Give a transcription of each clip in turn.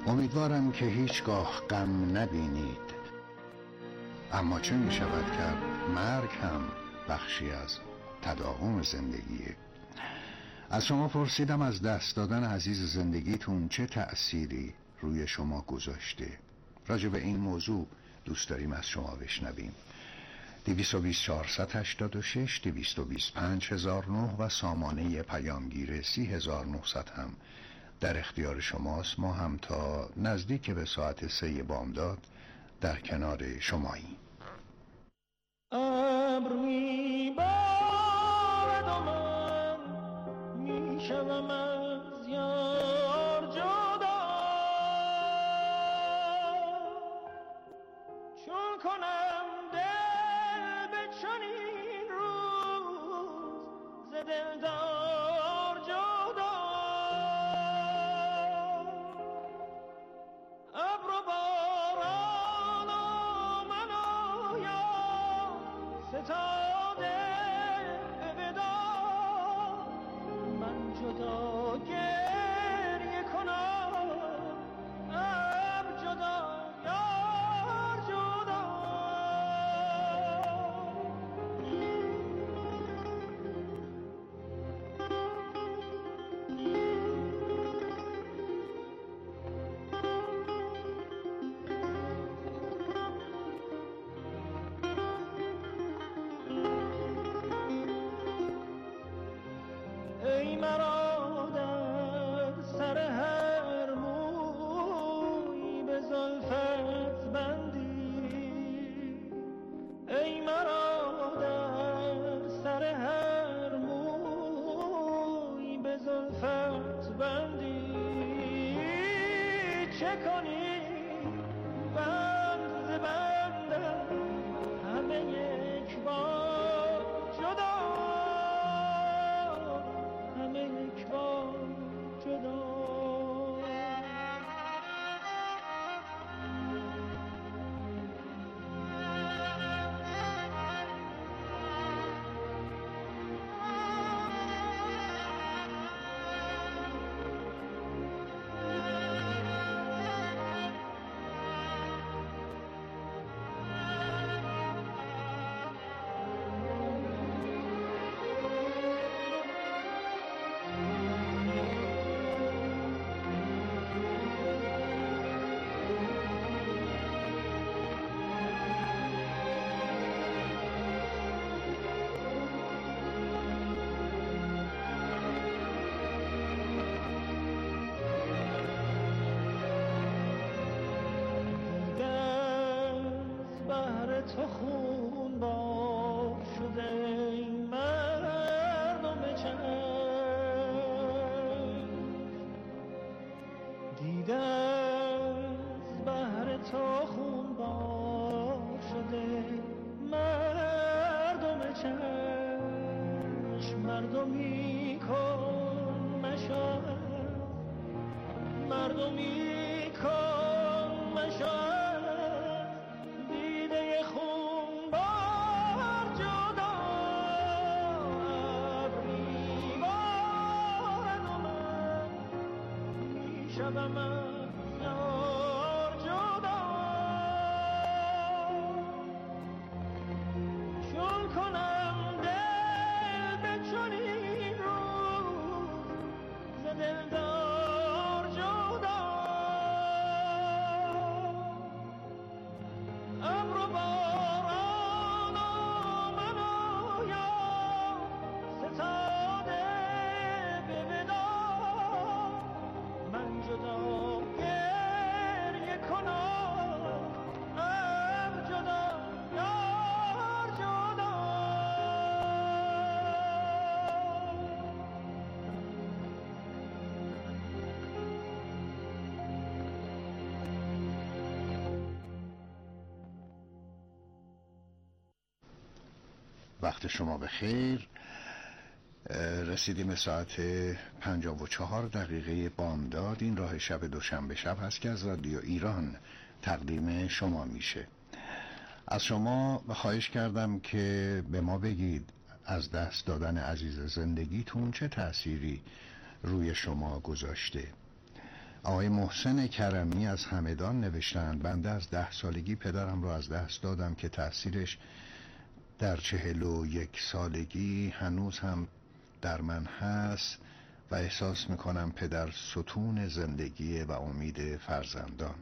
امیدوارم که هیچگاه غم نبینید، اما چه می شود کرد؟ مرگ هم بخشی از تداوم زندگیه. از شما پرسیدم از دست دادن عزیز زندگیتون چه تأثیری روی شما گذاشته. راجع به این موضوع دوست داریم از شما بشنویم. 22486 225009 و سامانه پیامگیر 30900 هم در اختیار شماست. ما هم تا نزدیک به ساعت 3 بامداد در کنار شماییم. ابر می‌بارد و من میشوم از یار جدا، چون کنم دل به چنین روز ز دلدار جدا. ابر و باران و من و یار ستاده به وداع، من جدا گریه کنم، ابر جدا یار جدا. ای مرا در سر هر موی به زلفت بندی، ای مرا در سر هر موی به زلفت بندی، چه کنی بند ز بندم همه یک بار جدا، همه یک بار جدا. تو خون بار شده ای مردم چشم، دیده از بهر تو خون بار شده مردم چشم. مردمی کن مشاهد، مردمی کن مشاهد، شبم از یار جدا، چون کنم دل به چنین روز ز دلدار جدا. ابر و باران و من و یار ستاده به وداع، من جدا گریه کنم، ابر جدا یار جدا. وقت شما بخیر. رسیدیم به ساعت 54 بامداد. این راه شب دوشنبه شب هست که از رادیو ایران تقدیم شما میشه. از شما خواهش کردم که به ما بگید از دست دادن عزیز زندگیتون چه تأثیری روی شما گذاشته. آقای محسن کرمی از همدان نوشتند بنده از 10 سالگی پدرم را از دست دادم که تأثیرش در 41 سالگی هنوز هم در من هست و احساس میکنم پدر ستون زندگی و امید فرزندان.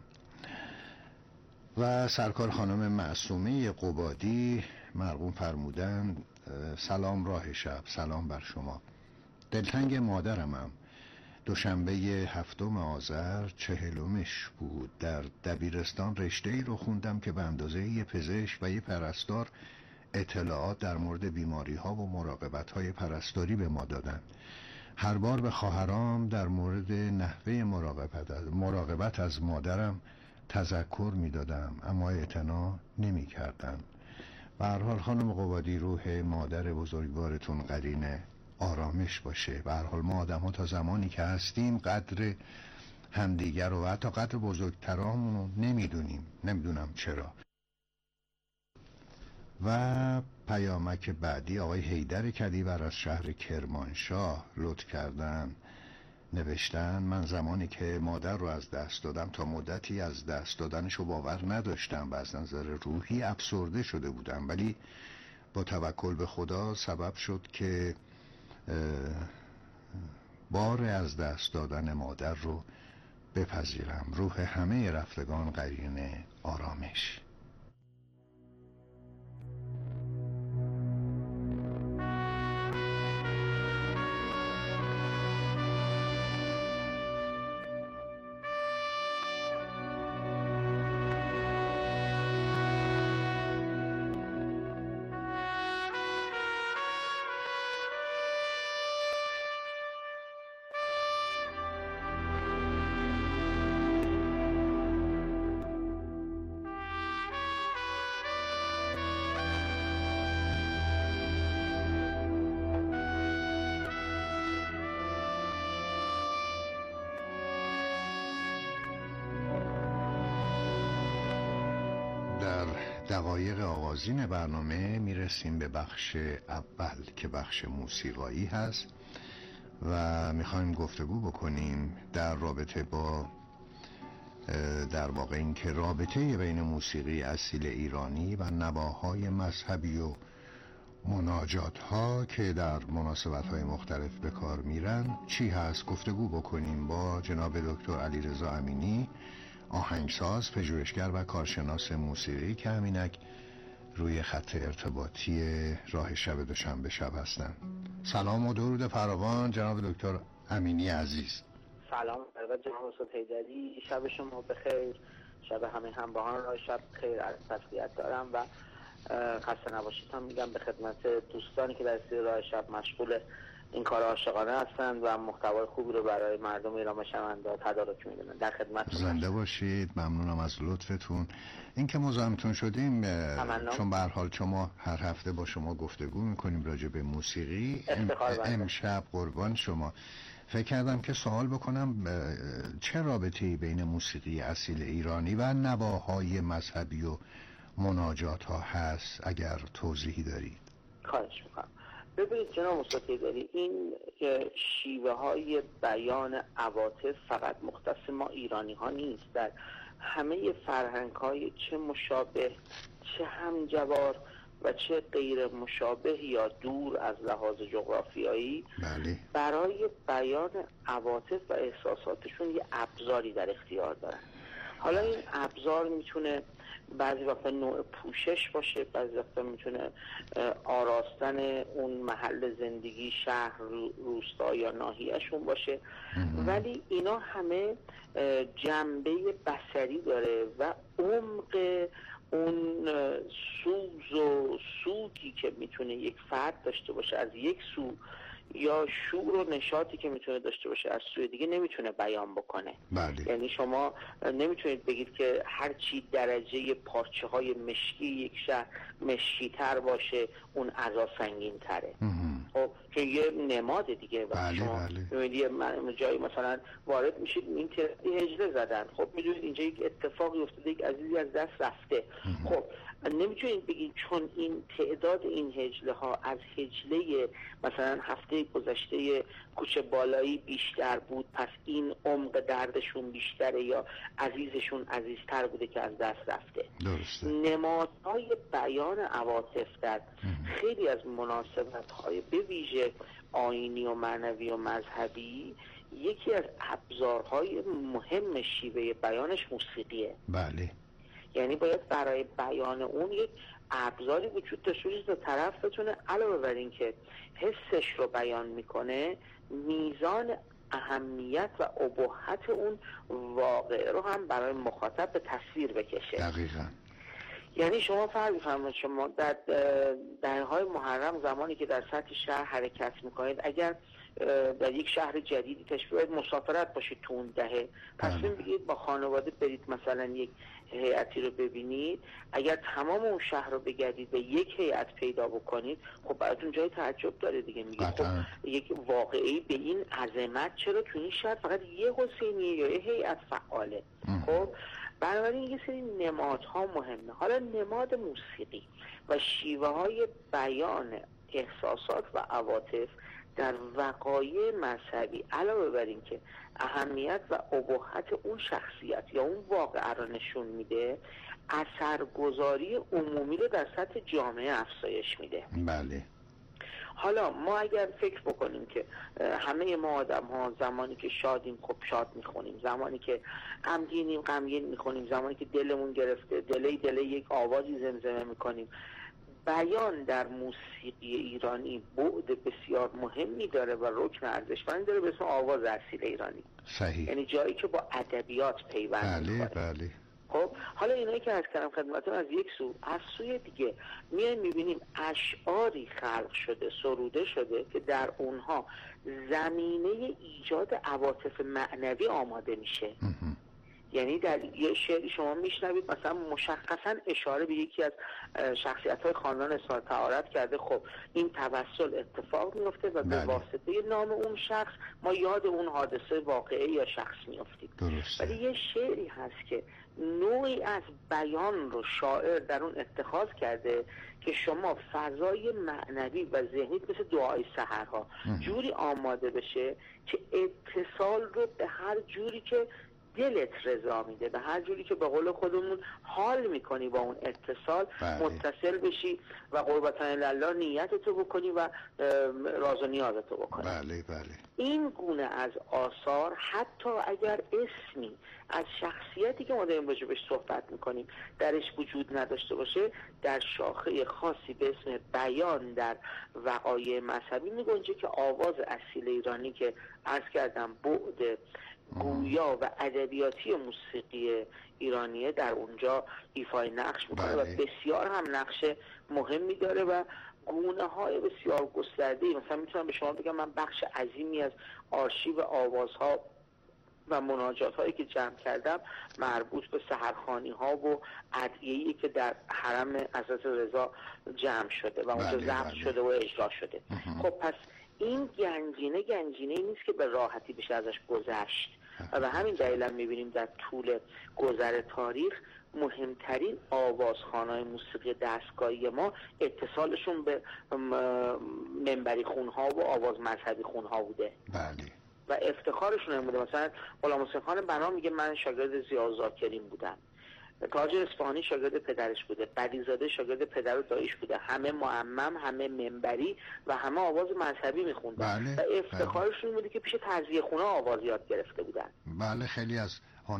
و سرکار خانم معصومه قبادی مرقوم فرمودن سلام راه شب، سلام بر شما. دلتنگ مادرمم. دوشنبه 7 آذر 40مش بود. در دبیرستان رشته‌ای رو خوندم که به اندازه یه پزشک و یه پرستار اطلاعات در مورد بیماری ها و مراقبت های پرستاری به ما دادن. هر بار به خواهرام در مورد نحوه مراقبت از مادرم تذکر می دادم اما اعتنا نمی کردم. به هر حال خانم قبادی روح مادر بزرگوارتون قرین آرامش باشه. به هر حال ما آدم ها تا زمانی که هستیم قدر همدیگر رو و حتی قدر بزرگترامون نمیدونیم. نمیدونم چرا. و پیامک بعدی آقای حیدر کدیور از شهر کرمانشاه لطف کردن نوشتن من زمانی که مادر رو از دست دادم تا مدتی از دست دادنش رو باور نداشتم و از نظر روحی افسرده شده بودم، ولی با توکل به خدا سبب شد که بار از دست دادن مادر رو بپذیرم. روح همه رفتگان قرین آرامش. دقایق آغازین برنامه میرسیم به بخش اول که بخش موسیقایی هست و میخوایم گفتگو بکنیم در رابطه با در واقع این که رابطه بین موسیقی اصیل ایرانی و نواهای مذهبی و مناجات ها که در مناسبت های مختلف به کار میرن چی هست. گفتگو بکنیم با جناب دکتر علیرضا امینی، آهنگساز، پژوهشگر و کارشناس موسیقی که همینک روی خط ارتباطی راه شب دوشنبه شب هستن. سلام و درود فراوان جناب دکتر امینی عزیز. سلام جناب استاد حیدری، شب شما بخیر، شب همه همراهان راه شب خیر. از تسلیت دارم و خسته نباشید هم میگم به خدمت دوستانی که در استودیو راه شب مشغول این کار عاشقانه هستند و محتوای خوبی رو برای مردم ایران و شنونده‌ها تدارک می‌دونن. در خدمت زنده باشید. ممنونم از لطفتون. این که مزاحمتون شدیم چون به هر حال شما هر هفته با شما گفتگو می‌کنیم راجع به موسیقی. امشب قربان شما فکر کردم که سوال بکنم چه رابطه‌ای بین موسیقی اصیل ایرانی و نواهای مذهبی و مناجات ها هست، اگر توضیحی دارید. خواهش می‌کنم. ببینید جناب استاد حیدری، این شیوه های بیان عواطف فقط مختص ما ایرانی ها نیست. در همه فرهنگ های چه مشابه چه همجوار و چه غیر مشابه یا دور از لحاظ جغرافیایی برای بیان عواطف و احساساتشون یه ابزاری در اختیار دارن. حالا این ابزار میتونه بعضی وقتا نوع پوشش باشه، بعضی وقتا میتونه آراستن اون محل زندگی، شهر، روستا یا ناحیه‌شون باشه، ولی اینا همه جنبه بصری داره و عمق اون سوز و سودی که میتونه یک فرد داشته باشه از یک سو یا شور و نشاطی که میتونه داشته باشه از سوی دیگه نمیتونه بیان بکنه. یعنی شما نمیتونید بگید که هرچی درجه پارچه های مشکی یک شهر مشکی تر باشه اون عزا سنگین تره. خب که یه نماد دیگه. بله شما بله. می‌بینید جایی مثلا وارد میشید این تعدادی هجله زدن، خب میدونید اینجا یک اتفاقی افتاده، یک عزیزی از دست رفته. خب نمیتونید بگید چون این تعداد این هجله ها از هجله مثلا هفته گذشته کوچه بالایی بیشتر بود پس این عمق دردشون بیشتره یا عزیزشون عزیزتر بوده که از دست رفته. درسته. نمادهای بیان عواطف در خیلی از مناسبت‌های به ویژه آیینی و معنوی و مذهبی یکی از ابزارهای مهم شیوه بیانش موسیقیه. بله. یعنی باید برای بیان اون یک ابزاری وجود داشته باشه تا طرف بتونه علاوه بر این که حسش رو بیان میکنه میزان اهمیت و ابهت اون واقعه رو هم برای مخاطب به تصویر بکشه. دقیقاً. یعنی شما فرض بفرمایید شما در دهه‌های محرم زمانی که در سطح شهر حرکت میکنید، اگر در یک شهر جدیدی تشریف مسافرت باشید تو اون دهه، تصمیم بگیرید با خانواده برید مثلا یک هیئتی رو ببینید، اگر تمام اون شهر رو بگردید و یک هیئت پیدا بکنید، خب براتون جای تعجب داره دیگه. میگید خب یک واقعی به این عظمت چرا تو این شهر فقط یه حسینیه یا یه هیئت فعاله؟ خب بنابراین یه سری نمادها مهمه. حالا نماد موسیقی و شیوه های بیان احساسات و عواطف در وقایع مذهبی علاوه بر این که اهمیت و ابهت اون شخصیت یا اون واقعه را نشون میده، اثرگذاری عمومی رو در سطح جامعه افزایش میده. بله. حالا ما اگر فکر بکنیم که همه ما آدم ها زمانی که شادیم خب شاد میخونیم، زمانی که غمگینیم غمگین میخونیم، زمانی که دلمون گرفته دله یک آوازی زمزمه میکنیم. بیان در موسیقی ایرانی بعد بسیار مهمی داره و رکن ارزشمندی داره به اسم آواز اصیل ایرانی. صحیح. یعنی جایی که با ادبیات پیوند می‌خوره. بله. خب حالا اینایی که عرض کردم خدمتتون از یک سو، از سوی دیگه میایم میبینیم اشعاری خلق شده، سروده شده که در اونها زمینه ایجاد عواطف معنوی آماده میشه. یعنی در یه شعری شما میشنوید مثلا مشخصا اشاره به یکی از شخصیت‌های خاندان اصلاح طهارت کرده، خب این توسل اتفاق میفته و به واسطه نام اون شخص ما یاد اون حادثه واقعی یا شخص میافتیم. ولی یه شعری هست که نوعی از بیان رو شاعر در اون اتخاذ کرده که شما فضای معنوی و ذهنی مثل دعای سحرها جوری آماده بشه که اتصال رو به هر جوری که دلت رضا میده، به هر جوری که به قول خودمون حال میکنی با اون اتصال متصل بشی و قربتن الله نیتتو بکنی و راز و نیازتو بکنی. بله. این گونه از آثار حتی اگر اسمی از شخصیتی که ما داریم راجبش صحبت میکنیم درش وجود نداشته باشه، در شاخه خاصی به اسم بیان در وقایع مذهبی میگنجه که آواز اصیل ایرانی که عرض کردم بعد گویا و ادبیاتی موسیقی ایرانیه در اونجا ایفای نقش میکنه و بسیار هم نقش مهمی داره و گونه های بسیار گسترده. مثلا میتونم به شما بگم من بخش عظیمی از آرشیو آوازها و مناجات هایی که جمع کردم مربوط به سحرخوانی ها و ادعیه‌ای که در حرم حضرت رضا جمع شده و اونجا ضبط شده و اجرا شده. خب پس این گنجینه نیست که به راحتی بشه ازش گذشت و به همین دلیل هم میبینیم در طول گذر تاریخ مهمترین آوازخوان‌های موسیقی دستگاهی ما اتصالشون به منبری خونها و آواز مذهبی خونها بوده. بله. و افتخارشون هم بوده. مثلا غلام حسین خان بنا میگه من شاگرد ضیاء ذاکرین بودم، تاج اصفهانی شاگرد پدرش بوده، بدیزاده شاگرد پدر و داییش بوده، همه معمم، همه منبری و همه آواز مذهبی میخوندن و افتخارشون بوده که پیش تعزیه خونه آواز یاد گرفته بودن. بله. خیلی از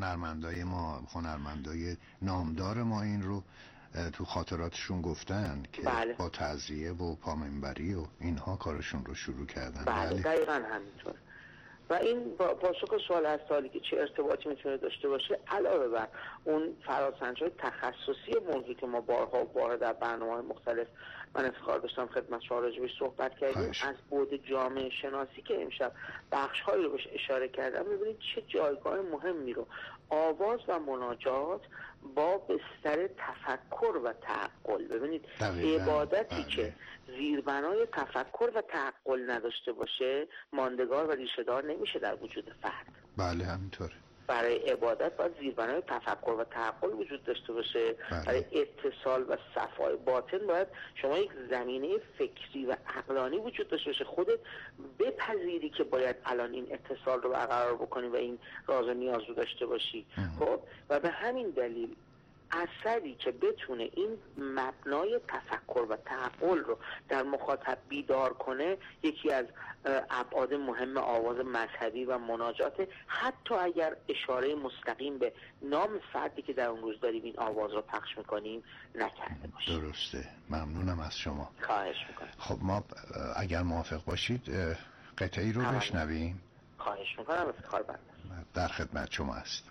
هنرمندای نامدار ما این رو تو خاطراتشون گفتن که با تعزیه و پامنبری و اینها کارشون رو شروع کردن. بله. دقیقاً همینطور. و این پاسخ سوال از سوالی که چه ارتباطی میتونه داشته باشه علاوه بر اون فراسنج‌های تخصصی موضوعی که ما بارها در برنامه‌های مختلف من افتخار داشتم خدمت شما راجعش صحبت کردیم، از بعد جامعه شناسی که امشب بخش‌هایی رو بهش اشاره کردم، می‌بینید چه جایگاه مهمی رو آواز و مناجات با بستر تفکر و تعقل. ببینید عبادتی که زیربنای تفکر و تعقل نداشته باشه ماندگار و ریشه‌دار نمیشه در وجود فرد. بله همینطوره. برای عبادت باید زیربنای تفکر و تعقل وجود داشته باشه. برای اتصال و صفای باطن باید شما یک زمینه فکری و عقلانی وجود داشته باشه. خودت بپذیری که باید الان این اتصال رو برقرار بکنی و این راز و نیاز رو داشته باشی. خب و به همین دلیل اثری که بتونه این مبنای تفکر و تعقل رو در مخاطب بیدار کنه یکی از ابعاد مهم آواز مذهبی و مناجات، حتی اگر اشاره مستقیم به نام فردی که در اون روز داریم این آواز رو پخش میکنیم نکرده باشه. درسته، ممنونم از شما. خواهش میکنم. خب ما اگر موافق باشید قطعی رو بشنویم. خواهش میکنم، افتخار بنده. در خدمت شما است.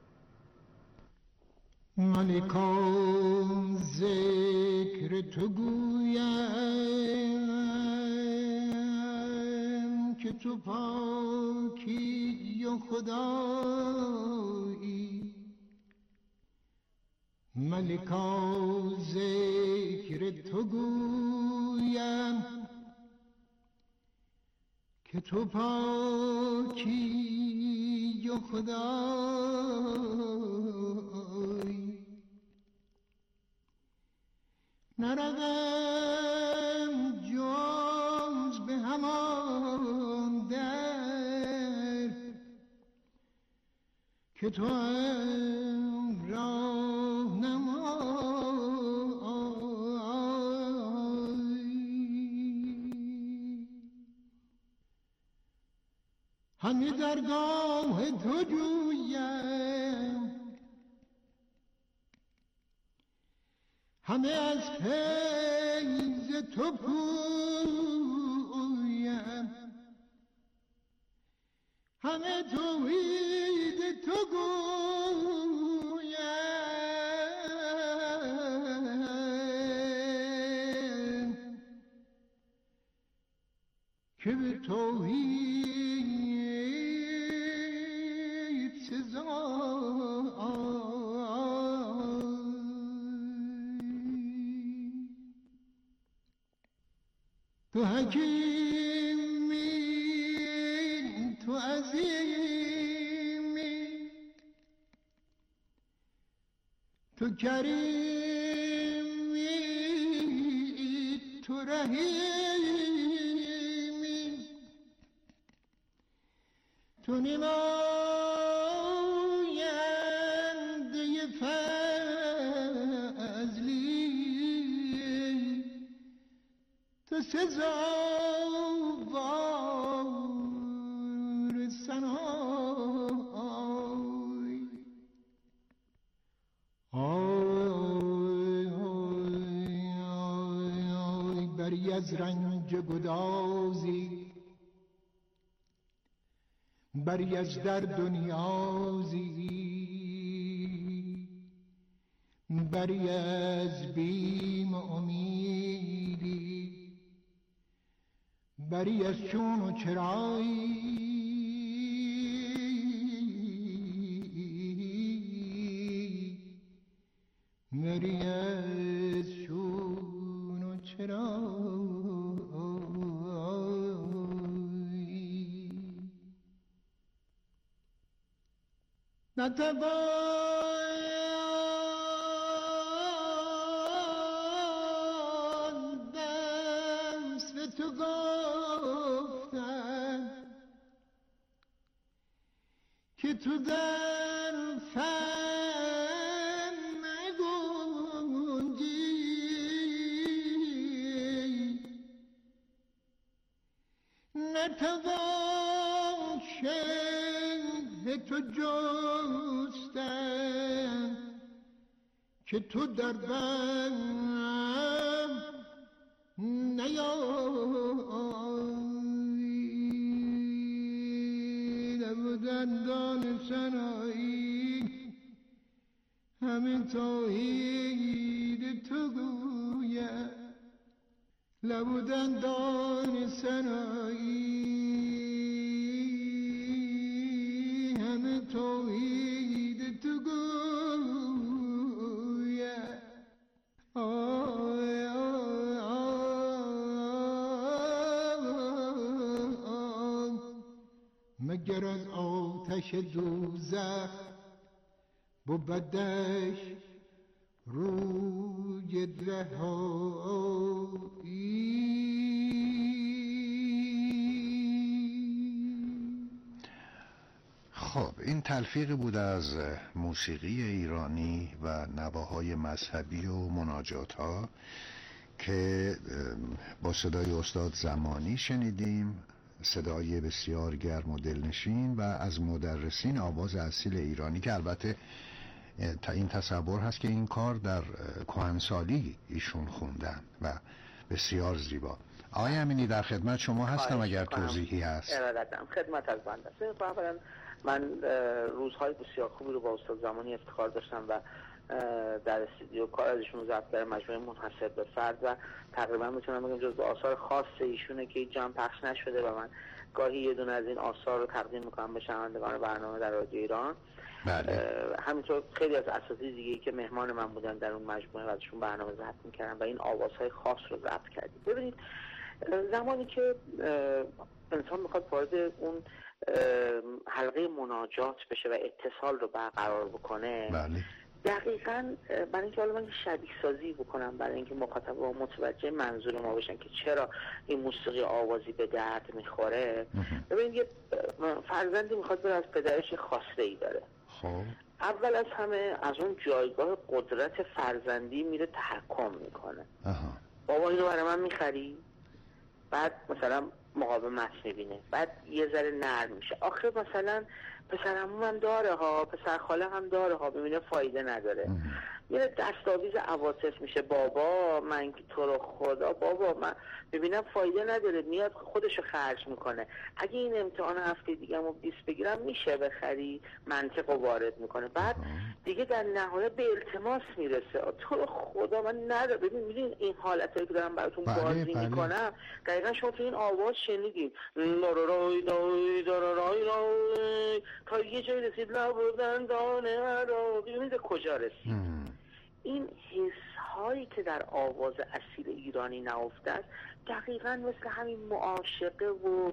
ملکا ذکر تو گویم که تو پاکی و خدایی. ملکا ذکر تو گویم که تو پاکی و خدایی. نروم جز به همان در که تو راه نمایی. همه درگاه تو جویم، همه از فیض تو پویم، همه توحید تو گویم که به توحید سزایی. تو حکیمی، تو عظیمی، تو کریمی، تو رحیمی، تو نماینده فضلی، تو سزاوار ثنایی. آی آی آی آی بری از رنج گدازی، بری از درد و نیازی، بری از بیم و امیدی، بری از چون و چرایی. بری از چون و چرایی. نتوان دست به تو گفتن که تو در فن نگنجی. نتوان شیء تو جستن که تو در بم نیایی. لب و دندان سنایی همه توحید تو گوید. لب و دندان سنایی همه توحید مگر از آتش دوزخ بودش روی رهایی. خب این تلفیقی بود از موسیقی ایرانی و نواهای مذهبی و مناجات ها که با صدای استاد زمانی شنیدیم، صدای بسیار گرم و دلنشین و از مدرسین آواز اصیل ایرانی که البته این تصور هست که این کار در کهنسالی ایشون خوندن و بسیار زیبا. آقای امینی در خدمت شما هستم اگر توضیحی هست. ارادتم خدمت از بنده است. من روزهای بسیار خوبی رو با استاد زمانی افتخار داشتم و در استودیو کار از ایشون ضبط کردم، مجموعه منحصر به فرد و تقریبا میتونم بگم جزو آثار خاص ایشونه که جمع پخش نشده و من گاهی یه دونه از این آثار رو تقدیم میکنم به شنوندگان برنامه در رادیو ایران. بله. همینطور خیلی از اساتید دیگه‌ای که مهمان من بودن در اون مجموعه و ازشون برنامه ضبط میکردم و این آوازهای خاص رو ضبط کردیم. ببینید زمانی که انسان میخواد وارد اون حلقه مناجات بشه و اتصال رو برقرار بکنه، بله. دقیقاً برای اینکه حالا من شبیه سازی بکنم برای اینکه مخاطبا متوجه منظور ما بشن که چرا این موسیقی آوازی به درد میخوره. ببینید یه فرزندی میخواد بره از پدرش خواسته ای داره. خب اول از همه از اون جایگاه قدرت فرزندی میره تحکم میکنه. بابا اینو برای من میخری؟ بعد مثلا مقاومت میبینه، بعد یه ذره نرم میشه. آخه مثلا پسرعموم هم داره ها، پسر خاله هم داره ها، ببینه فایده نداره. میره دستاویز عواطف میشه. بابا من تو رو خدا، بابا من ببینم فایده نداره، میاد خودشو خرج میکنه. اگه این امتحان هفته دیگه همو 20 بگیرم میشه بخری، منطق رو وارد میکنه. بعد دیگه در نهایت به التماس میرسه، تو رو خدا من نداره. ببین میدین این حالتایی که دارم براتون بازی میکنم دقیقا شما تو این آواز شنیدین تا یه جایی رسید لبودن دانه را. ببینید کجا رسید. این حس هایی که در آواز اصیل ایرانی نهفته است دقیقاً مثل همین معاشقه و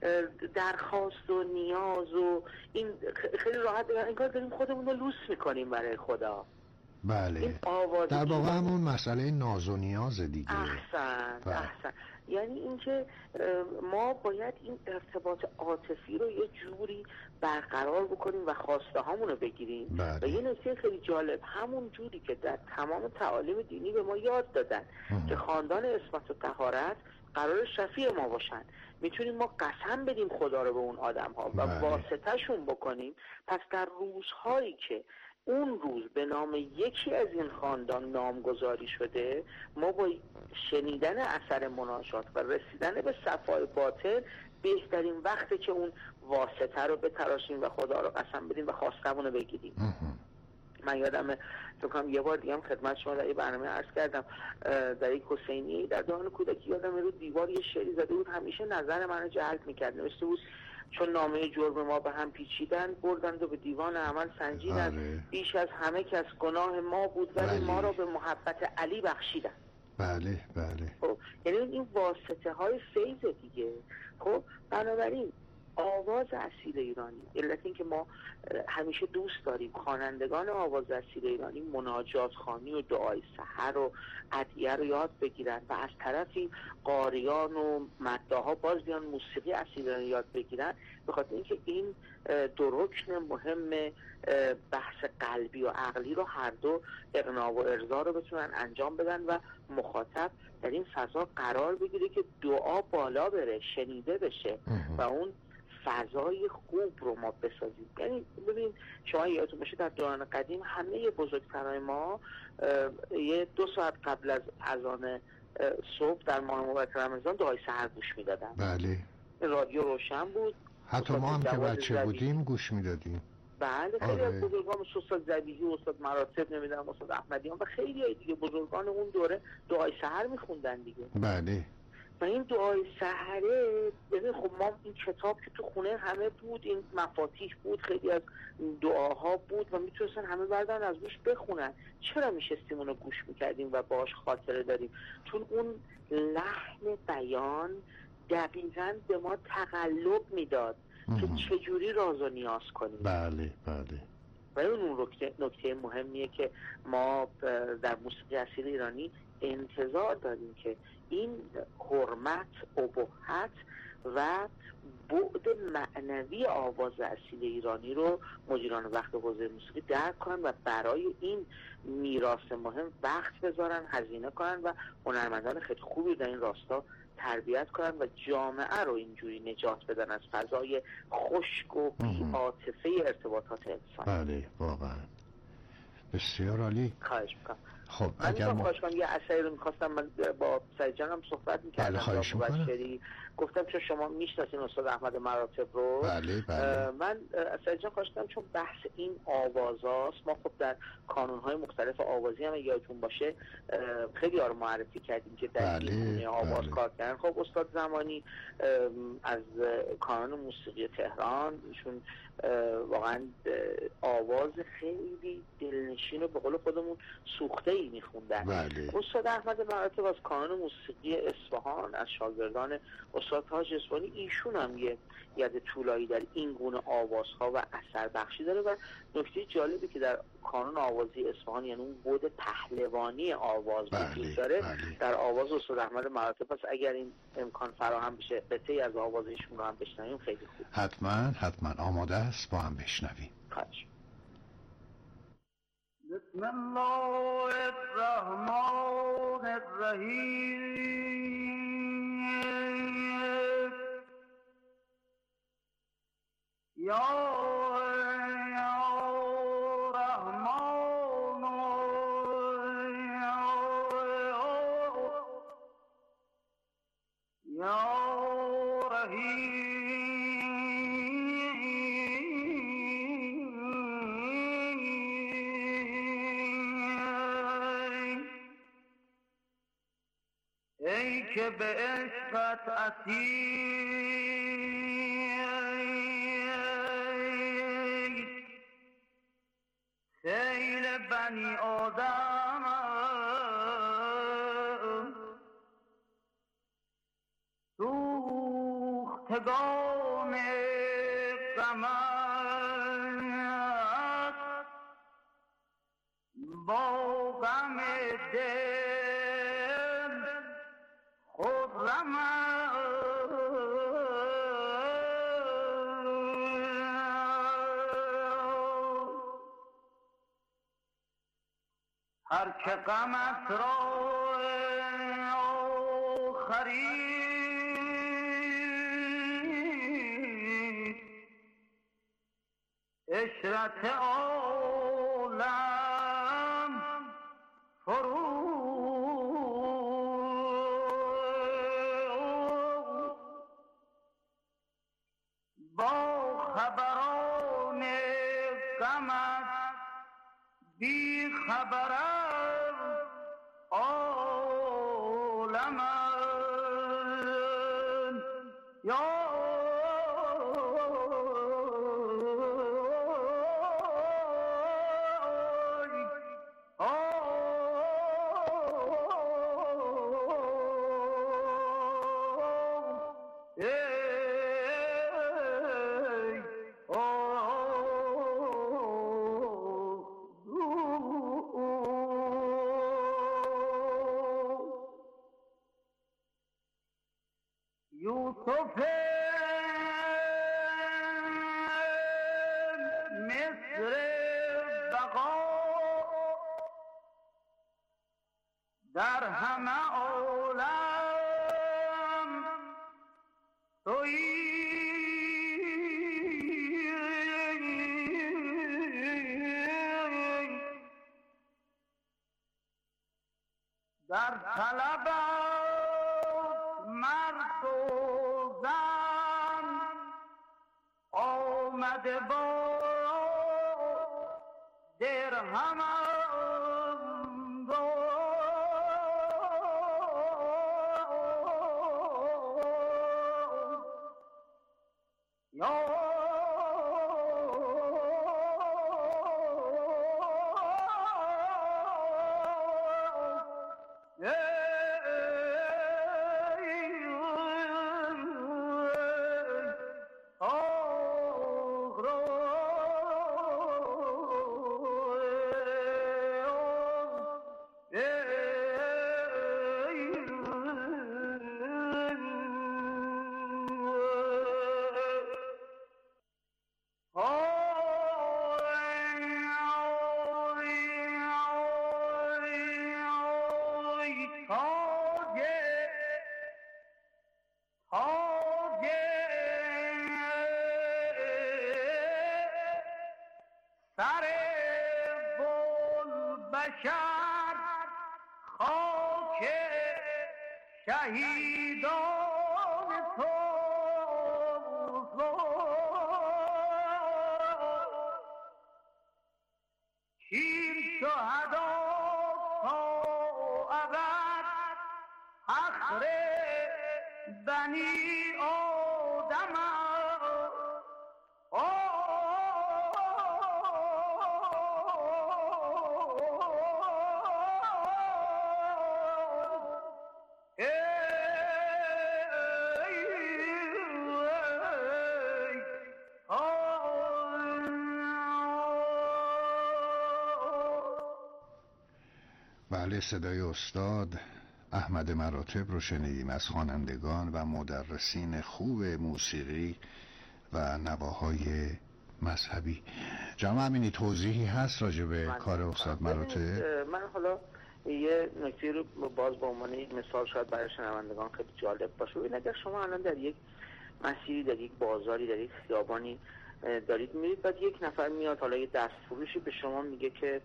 درخواست و نیاز و این خیلی راحت بگم انگار داریم خودمون رو لوس میکنیم برای خدا. بله در واقع همون مسئله ناز و نیاز دیگه. احسن. یعنی اینکه ما باید این ارتباط عاطفی رو یه جوری برقرار بکنیم و خواسته هامون رو بگیریم. بله. و یه نکته خیلی جالب، همون جوری که در تمام تعالیم دینی به ما یاد دادن که خاندان عصمت و طهارت قرار شفیع ما باشن، میتونیم ما قسم بدیم خدا رو به اون آدم ها و واسطه شون بکنیم. پس در روزهایی که اون روز به نام یکی از این خاندان نامگذاری شده، ما با شنیدن اثر مناجات و رسیدن به صفای باطن بهترین وقته که اون واسطه رو بتراشیم و خدا رو قسم بدیم و خواستمون رو بگیریم. من یادمه فکر کنم یه بار دیگه هم خدمت شما در یه برنامه عرض کردم، در یک حسینی در دوران کودکی یادمه رو دیوار یه شعری زده بود، همیشه نظر منو جلب می‌کرد. نوشته بود چون نامه جرم ما به هم پیچیدن، بردند و به دیوان عمل سنجیدن. بیش از همه کس گناه ما بود ولی ما را به محبت علی بخشیدن. بله. خب یعنی این واسطه های فیض دیگه. خب بنابراین آواز اصیل ایرانی، علت این که ما همیشه دوست داریم خوانندگان آواز اصیل ایرانی مناجات خوانی و دعای سحر و ادعیه رو یاد بگیرن و از طرفی قاریان و مداها باز بیان موسیقی اصیل رو یاد بگیرن، به خاطر اینکه این دو رکن مهم بحث قلبی و عقلی رو هر دو اقناع و ارضا رو بتونن انجام بدن و مخاطب در این فضا قرار بگیره که دعا بالا بره، شنیده بشه و اون فضای خوب رو ما بسازیم. یعنی ببین شما یادتون باشه در دوران قدیم همه بزرگترای ما یه 2 ساعت قبل از اذان صبح در ماه مبارک رمضان دعای سحر گوش میدادن. بله. رادیو روشن بود، حتی ما هم که بچه بودیم گوش میدادیم. بله خیلی از بزرگان استاد زبیحی، استاد مراتب، نمیدونم استاد احمدیان و خیلی های دیگه بزرگان اون دوره دعای سحر میخوندن دیگه. بله. و این دعای سحره، ببین خب ما این کتاب که تو خونه همه بود، این مفاتیح بود، خیلی از دعاها بود و میتونستن همه بردن از روش بخونن. چرا میشستیم اونو گوش میکردیم و باش خاطره داریم؟ چون اون لحن بیان دقیقاً به ما تقلب میداد که چجوری راز و نیاز کنیم. بله بله. و اون نکته مهمیه که ما در موسیقی اصیل ایرانی انتظار داریم که این حرمت، ابهت و بعد معنوی آواز اصیل ایرانی رو مدیران وقت حوزه موسیقی درک کنن و برای این میراث مهم وقت بذارن، هزینه کنن و هنرمندان خیلی خوبی در این راستا تربیت کنن و جامعه رو اینجوری نجات بدن از فضای خشک و بی‌عاطفه ارتباطات انسان. بله واقعا بسیار عالی. خواهش میکنم. خب اگر یه اثری رو میخواستم، من با سعید جانم صحبت میکردم. بله خواهش میکنم. گفتم چون شما میشناسین استاد احمد مراتب رو. بله بله. من سعید جان خواستم چون بحث این آوازاست، ما خب در کانونهای مختلف آوازی هم یادتون باشه خیلی ها رو معرفی کردیم که در این آواز کار کردن. خب استاد زمانی از کانون موسیقی تهران، ایشون واقعا آواز خیلی دلنشین و به قول خودمون سوخته ای میخوندن. بله. استاد احمد مراتب از کانون موسیقی اصفهان، از شاگردان استاد تاج اصفهانی، ایشون هم یه ید طولایی در این گونه آوازها و اثر بخشی داره. و نکته جالبی که در کانون آوازی اصفهان، یعنی اون بود پهلوانی آواز وجود داره، در آواز استاد احمد مراتب است. اگر این امکان فراهم بشه قطعی از آواز ایشون رو هم بشنویم خیلی خوب. حتما آماده است، با هم بشنویم. خواهش. بسم الله الرحمن الرحیم. یا رحمان یا رحیم. ای که به عشقت اسیر خیل بنی آدم، سوختگان غمت با غم دل خرمت. هر که غمت را خرید، عشرت عالم فرو. با خبران غمت بی خبرم عالمم. یا یوسف مصر بقا در همه عالم تویی. در طلب مرد و زن آمده با درهم کرد خاک شهیدان تو این شهدا تا ابد فخر بنی آدم بله، صدای استاد احمد مراتب رو شنیدیم از خوانندگان و مدرسین خوب موسیقی و نواهای مذهبی. جناب امینی توضیحی هست راجع به کار استاد مراتب؟ من حالا یه نکته رو باز به عنوان مثال شاید برای شنوندگان خیلی جالب باشه. ببین اگر شما الان در یک مسیری، در یک بازاری، در یک خیابانی دارید میرید، بعد یک نفر میاد، حالا یه دستفروشی به شما میگه که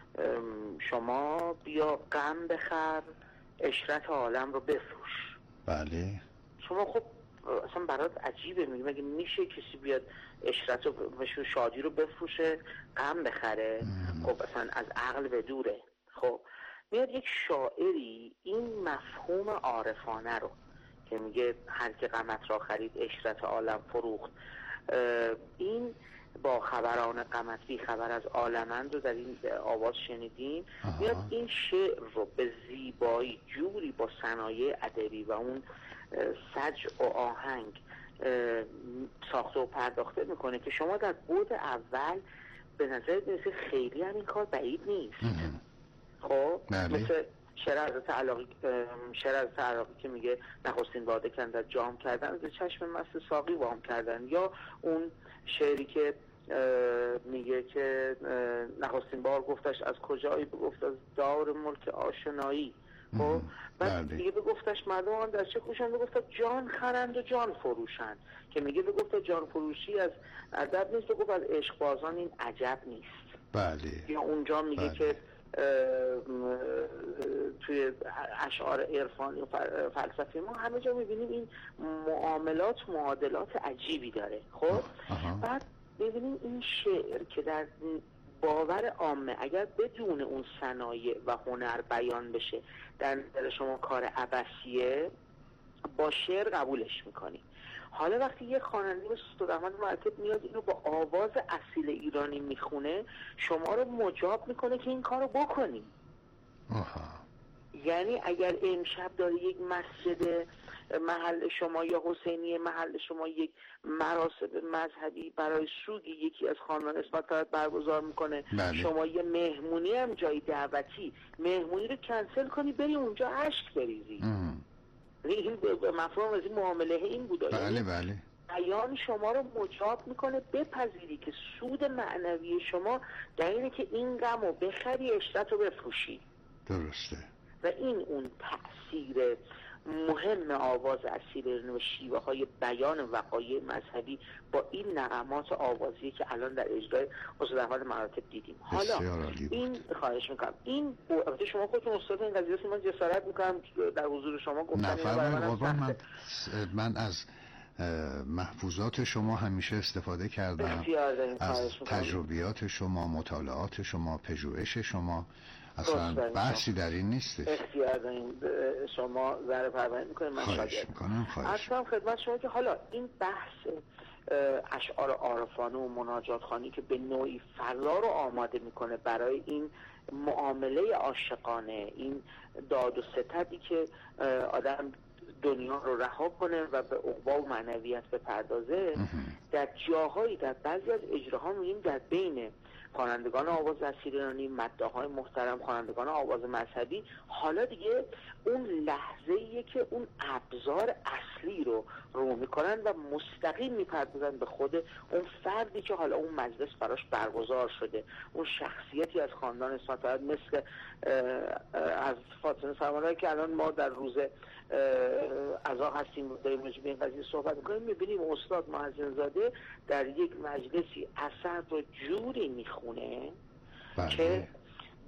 شما بیا غم بخر، عشرت عالم رو بفروش. بله. شما خب اصلا برات عجیبه، مگه میشه کسی بیاد عشرت رو، شادی رو بفروشه، غم بخره؟ خب اصلا از عقل به دوره. خب میاد یک شاعری این مفهوم عارفانه رو که میگه هر که غمت را خرید عشرت عالم فروخت، این با خبران غمت بی خبر از عالمند رو در این آواز شنیدیم. میاد این شعر رو به زیبایی جوری با صنایع ادبی و اون سجع و آهنگ ساخته و پرداخته میکنه که شما در بعد اول به نظر میرسه خیلی هم این کار بعید نیست. خب مثل شعر حضرت علاقی که میگه نخستین باده کندر جام کردن، از چشم مست ساقی وام کردن، یا اون شعری که میگه که نخستین بار گفتش از کجایی، بگفت از دار ملک آشنایی. خب بعد دیگه بگفتش مردم در چه کوشند، بگفت جان خرند و جان فروشند، که میگه بگفت جان فروشی از ادب نیست، بگفت از عشق بازان این عجب نیست. بله. یا اونجا میگه که توی اشعار عرفانی و فلسفی ما همه جا میبینیم این معادلات عجیبی داره. خب بعد ببینیم این شعر که در باور عامه اگر بدون اون صنایع و هنر بیان بشه، در نظر شما کار عبثیه، با شعر قبولش میکنی. حالا وقتی یه خواننده مثل استاد احمد مراتب میاد اینو با آواز اصیل ایرانی میخونه، شما رو مجاب میکنه که این کارو بکنی. یعنی اگر امشب داره یک مسجد محل شما یا حسینی محل شما یک مراسم مذهبی برای سوگ یکی از خاندان اسمت طلعت برگزار میکنه، شما یه مهمونی هم جای دعوتی، مهمونی رو کنسل کنی بری اونجا اشک بریزی. این به مفهوم از این معامله این بوده. بله. بیان شما رو مجاب میکنه بپذیری که سود معنوی شما در اینه که این غم رو بخری، عشرت رو بفروشی. درسته. و این اون تأثیر مهم آواز اصیل و شیوه های بیان وقایع مذهبی با این نغمات آوازی که الان در اجرای استاد احمد مراتب دیدیم. حالا این خواهش میکنم، این شما خودتون استاد این قضیه است، من جسارت میکنم در حضور شما گفتن من از محفوظات شما همیشه استفاده کردم، از تجربیات شما، مطالعات شما، پژوهش شما، اصلا بحثی در این نیستش. اختیار دارین شما ذره پرونده میکنید، من خواهش میکنم. اصلا خدمت شما که حالا این بحث اشعار عارفانه و مناجات خوانی که به نوعی فضا رو آماده میکنه برای این معامله عاشقانه، این داد و ستدی که آدم دنیا رو رها کنه و به عقبا و معنویت بپردازه، در جاهایی در بعضی از اجراها می‌بینیم در بین خوانندگان آواز اصیل ایرانی، مداح‌های محترم، خوانندگان آواز مذهبی، حالا دیگه اون لحظه‌ایه که اون ابزار اصلی رو میکنن و مستقیم میپردازن به خود اون فردی که حالا اون مجلس براش برگزار شده، اون شخصیتی از خاندان اسمت طلعت، مثل از فاطمه فرمانده که الان ما در روز عزا هستیم داریم راجع به این قضیه صحبت میکنیم، میبینیم استاد محسن زاده در یک مجلسی اثر رو جوری میخونه که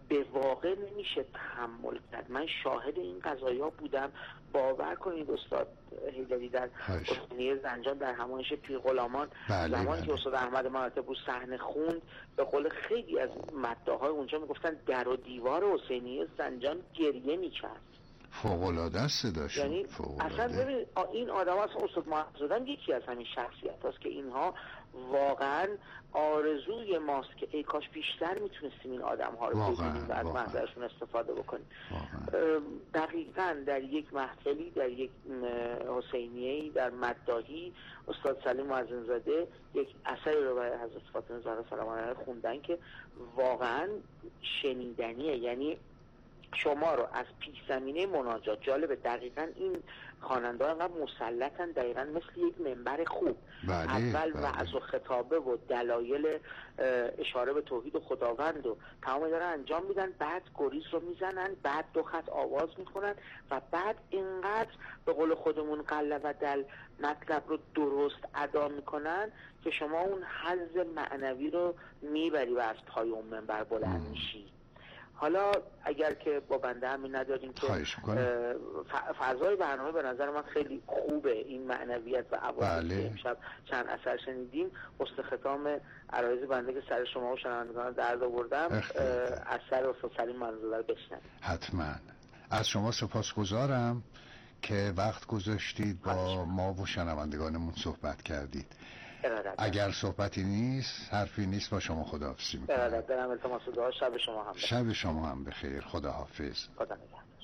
به واقع نمیشه تحمل کرد. من شاهد این قضایا بودم. باور کنید استاد حیدری در حسینیه زنجان در همایش پیرغلامان زمانی که استاد احمد مراتبپور صحنه خوند، به قول خیلی از مداحای اونجا میگفتن در و دیوار حسینیه زنجان گریه میکرد. فوق‌العاده است صداشون. یعنی اصلا ببین این آدم اصلا استاد محمدزاده یکی از همین شخصیت هست که اینها واقعا آرزوی ماست که ای کاش بیشتر میتونستیم این آدم ها رو ببینیم و از محضرشون استفاده بکنیم. دقیقاً در یک محفلی، در یک حسینیه‌ای، در مداحی، استاد سلیم معظم‌زاده یک اثری رو برای حضرت فاطمه زهرا سلام علیها خوندن که واقعاً شنیدنیه. یعنی شما رو از پیش زمینه مناجات، جالبه دقیقاً این خواننده ها انقدر مسلطن، دقیقاً مثل یک منبر خوب. اول وعظ و خطابه و دلایل اشاره به توحید و خداوند و تمام دارن انجام میدن، بعد گریز رو میزنن، بعد 2 خط آواز میخونن و بعد اینقدر به قول خودمون قله و دل مطلب رو درست ادا میکنن که شما اون حظ معنوی رو میبری و از پای اون منبر بلند میشی. حالا اگر که با بنده همین نداریم که فضای برنامه به نظر من خیلی خوبه، این معنویت و عواطفی که امشب چند اثر شنیدیم. حسن ختام عرایض بنده که سر شما و شنوندگان درد آوردم، اثر استاد سلیم معظم‌زاده رو بشنویم. حتما. از شما سپاسگزارم که وقت گذاشتید با ما و شنوندگانمون صحبت کردید. اگر صحبتی نیست، حرفی نیست، با شما خداحافظی میکنم. برم التماس دعا. شب شما هم بخیر. شب شما هم بخیر. خداحافظ. خدا نگهدار.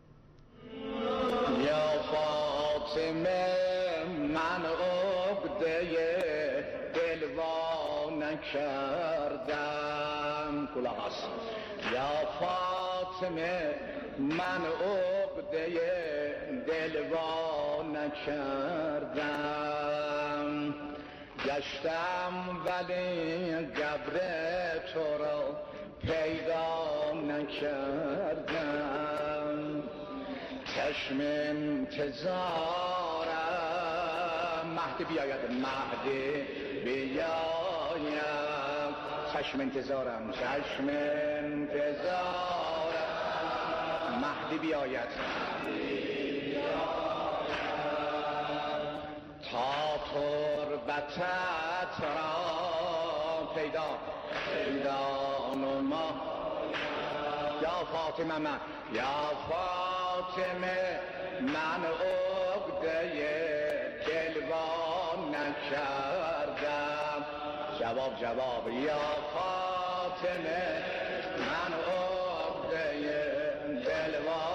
یا فاطمه من عقده دلوا نکردم. کلاس. یا فاطمه من عقده دلوا نکردم. گشتم ولی قبر تو را پیدا نکردم. چشم انتظارم مهدی بیاید، مهدی بیاید. چشم انتظارم، چشم انتظارم مهدی بیاید. تا تربتت را پیدا نما. یا فاطمه من، یا فاطمه من عقده دلوا نکردم. جواب یا فاطمه من عقده دلوا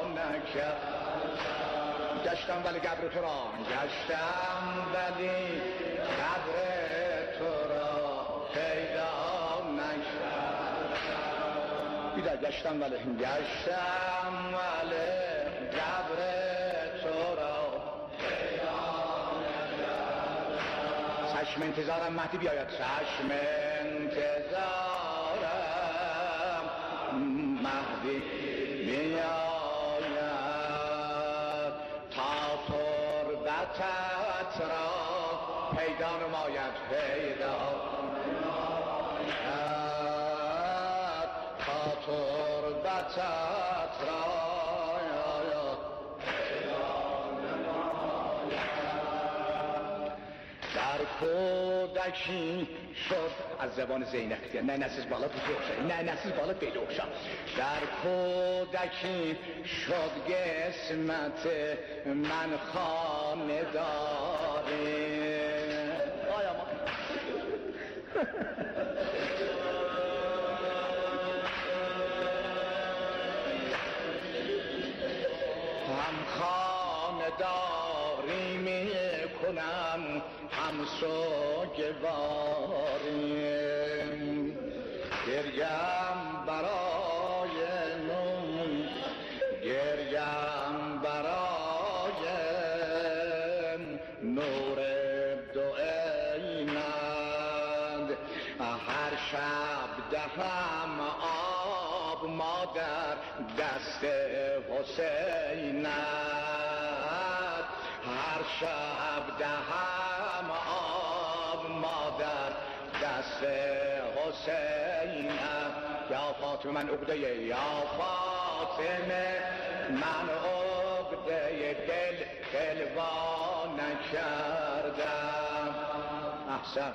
نکردم. گشتم ولی قبر تو را، گشتم ولی قبر تو را پیدا نکردم. بیدار گشتم ولی قبر تو را پیدا نکردم. چشم انتظارم مهدی بیاید، چشم انتظارم مهدی بیاید. تربتت را پیدا نماید، پیدا نماید. تا تربتت را پیدا نماید. در کودکی شد از زبان زینب، نه نسیز بالا بزرگ، نه نسیز بالا بیدوشم. در کودکی شد قسمت من خانه داری. آیا ما هم خانه داری می کنم، هم سوگواری. گریم برای نون، گریم برای نور دو عینند. هر شب دهم آب مادر دست حسینند. هر شب دهم آب مادر دست حسینند. یا فاطمه من عقده یا فاطمه من عقده دل وا نکردم. احسن.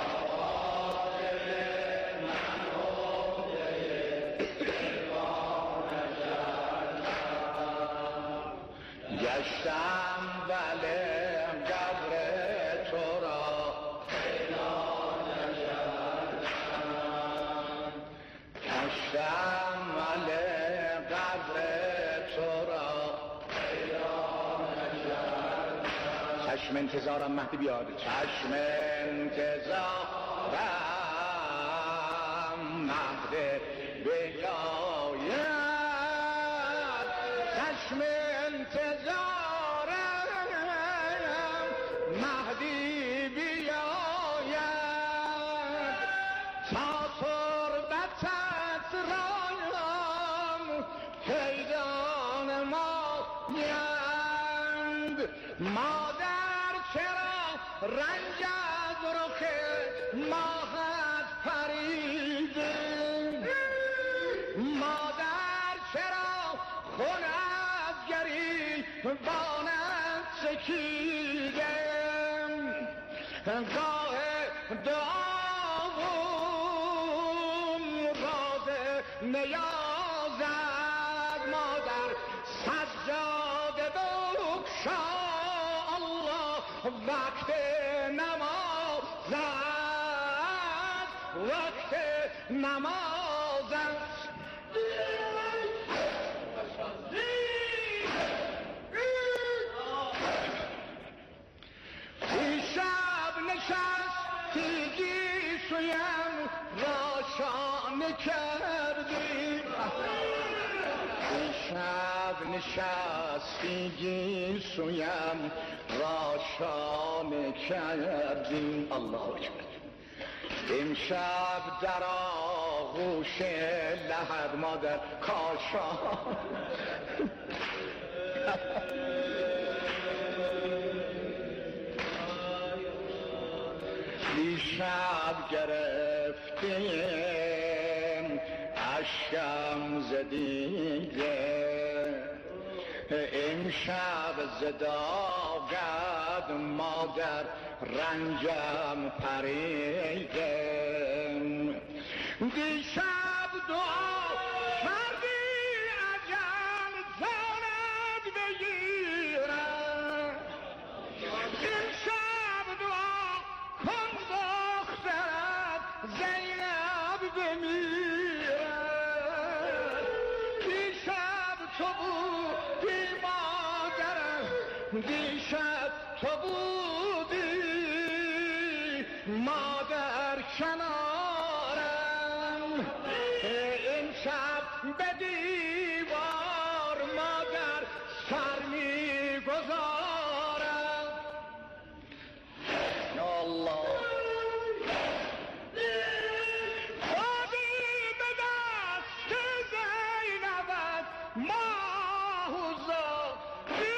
گشتم ولی قبر تو را پیدا نکردم. گشتم ولی قبر تو را پیدا نکردم. چشم انتظارم مهدی بیاد. چشم انتظارم مهدی بیاید. چشم انتظارم مهدی بیاید. تا تربتت رایم پیدا نمایند. مادر چرا رنج از رخ ماهت پریده؟ مادر چرا خون از گریبانت چکیده؟ گاه دعاوم راز نیازد مادر سجاده بگشا الله وقت نمازد وقت نمازد. شب نشستگی سویم را شانه کردیم. شب نشستگی سویم را شانه کردیم. الله اکبر. امشب در آغوش لحد مادر کاشان دیشب گرفتیم اشکم زدیده. امشب زداگد مادر رنجم پریده. دیشب دعا کردی اجل جانت بگیرد. امشب دعا کن دخترت زینب بمیرد. دیشب تو بودی مادرم، دیشب تو بودی مادر کنارم. امشب به دیوار مادر سر میگذارم. یا الله. بادی به دست زینبت ماهوزادی.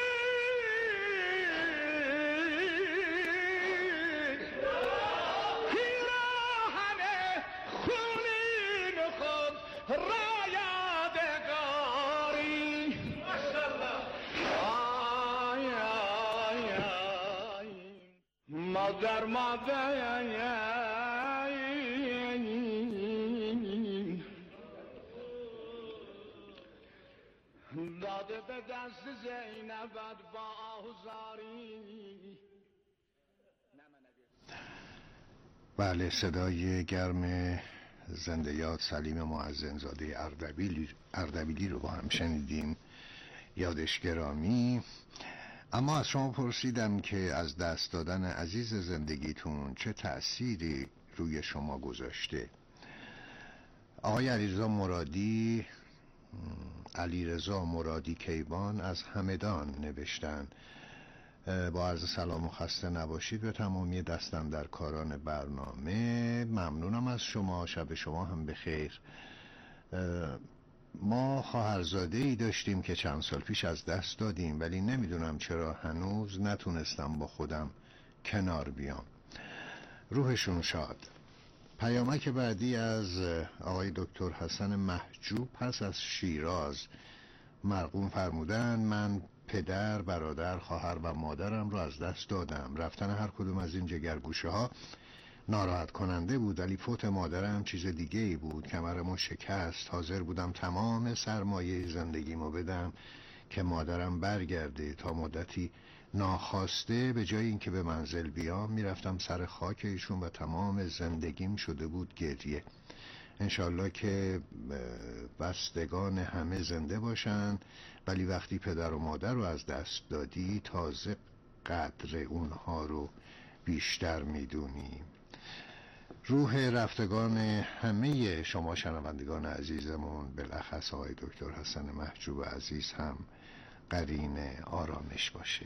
پیراهن خونین خود را یادگاری. آی آی آی مادر مادر داده به دست زینبت با آهوزاری. بله، صدای گرم زنده یاد سلیم معزنزاده اردبیلی رو با هم شنیدیم، یادش گرامی. اما از شما پرسیدم که از دست دادن عزیز زندگیتون چه تأثیری روی شما گذاشته. آقای علیرضا مرادی کیوان از همدان نوشتن: با عرض سلام و خسته نباشید به تمامی دستاندرکاران برنامه. ممنونم از شما، شب شما هم بخیر. ما خواهرزاده‌ای داشتیم که چند سال پیش از دست دادیم، ولی نمیدونم چرا هنوز نتونستم با خودم کنار بیام. روحشون شاد. پیامک بعدی از آقای دکتر حسن محجوب پس از شیراز. مرقوم فرمودن من پدر، برادر، خواهر و مادرم رو از دست دادم. رفتن هر کدوم از این جگرگوشه ها ناراحت کننده بود، ولی فوت مادرم چیز دیگه ای بود. کمرمو شکست. حاضر بودم تمام سرمایه زندگیمو بدم که مادرم برگرده. تا مدتی ناخواسته به جای اینکه به منزل بیام میرفتم سر خاک ایشون و تمام زندگیم شده بود گریه. انشالله که بستگان همه زنده باشن، ولی وقتی پدر و مادر رو از دست دادی تازه قدر اونها رو بیشتر میدونی. روح رفتگان همه شما شنوندگان عزیزمون، بالاخص آقای دکتر حسن محجوب عزیز هم قرین آرامش باشه.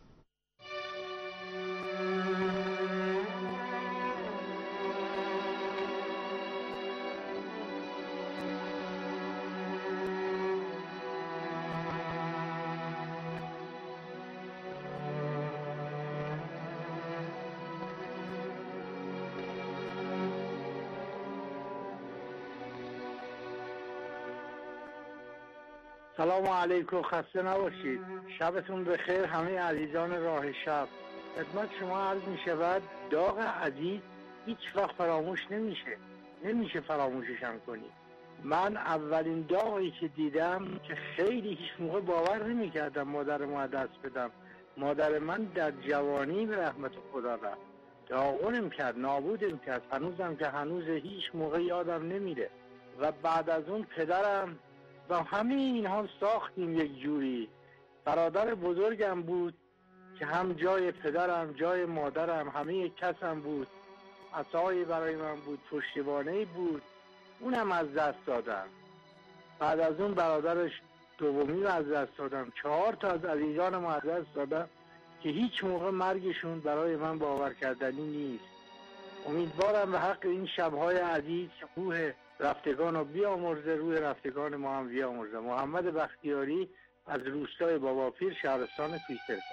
سلام علیکم، خسته نباشید. شبتون بخیر همه عزیزان راه شب. خدمت شما عرض می شود داغ عزیز هیچ وقت فراموش نمیشه فراموششم کنی. من اولین داغی که دیدم که خیلی هیچ موقع باور نمی کردم مادرمو از دست بدم. مادر من در جوانی به رحمت خدا رفت، داغونم کرد، نابودم کرد. هنوزم که هنوز هیچ موقع یادم نمیره. و بعد از اون پدرم و همه اینها ساختیم یک جوری. برادر بزرگم بود که هم جای پدرم جای مادرم همه کسم بود، عصایی برای من بود، پشتیبانه‌ای بود. اونم از دست دادم. بعد از اون برادرش دومی رو از دست دادم. 4 تا از عزیزانم از دست دادم که هیچ موقع مرگشون برای من باور کردنی نیست. امیدوارم به حق این شب‌های عزیز که روح رفتگان رو بیامرزه، روح رفتگان ما هم بیامرزه. محمد بختیاری از روستای باباپیر، شهرستان کوهستان.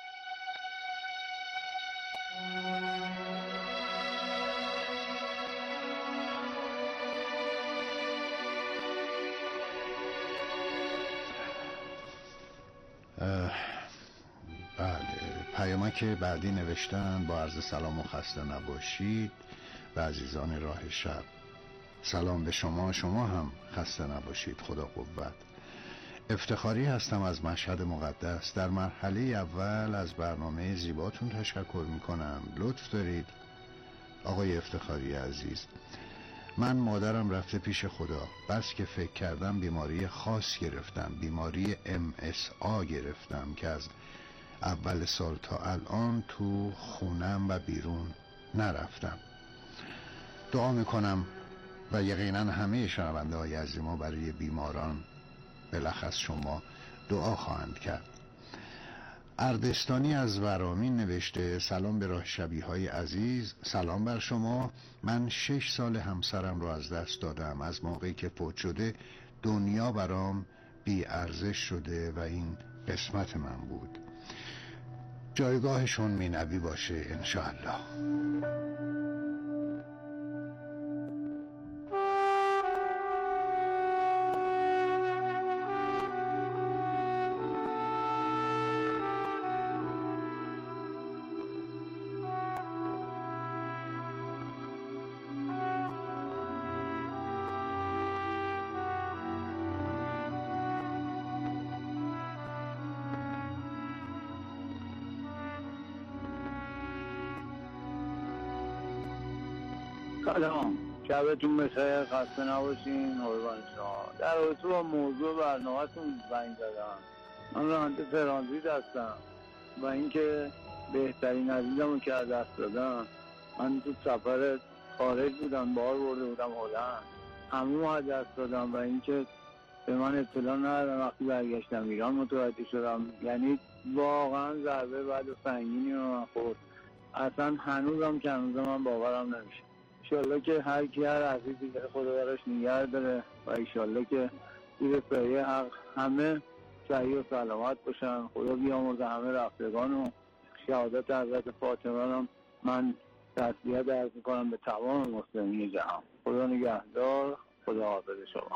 بله، پیامک بعدی نوشتن با عرض سلام و خسته نباشید به عزیزان راه شب. سلام به شما، شما هم خسته نباشید، خدا قوت. افتخاری هستم از مشهد مقدس. در مرحله اول از برنامه زیباتون تشکر میکنم. لطف دارید آقای افتخاری عزیز. من مادرم رفته پیش خدا، بس که فکر کردم بیماری خاص گرفتم، بیماری MSA گرفتم که از اول سال تا الان تو خونم و بیرون نرفتم. دعا میکنم و یقینا همه شنونده های عزیز ما برای بیماران بالاخص شما دعا خواهند کرد. اردستانی از ورامین نوشته سلام به راه شبی های عزیز. سلام بر شما. من 6 سال همسرم رو از دست دادم. از موقعی که فوت شده دنیا برام بی ارزش شده و این قسمت من بود. جایگاهشون مینوی باشه انشاءالله. سلام، شبتون بخیر، خسته نباشین، قربان شما. در رابطه با موضوع برنامه‌تون زنگ زدم. من راننده ترانزیت هستم و اینکه بهترین عزیزمو که از دست دادم، من تو سفر خارج بودم، بار برده بودم هلند، عمومو از دست دادم و اینکه به من اطلاع ندادم. وقتی برگشتم ایران متوجه شدم. یعنی واقعا ضربه بعد سنگینی رو من خورد. اصلا هنوزم که من باورم نمیشه. ایشالله که هر کی هر عزیزی داره خدا براش نگه داره و ایشالله که زیر سایه حق همه صحیح و سلامت باشن. خدا بیامرزه همه رفتگان و شهادت حضرت فاطمه رو من تسلیت عرض میکنم به تمام مسلمین جهان. خدا نگهدار. خدا حافظ شما.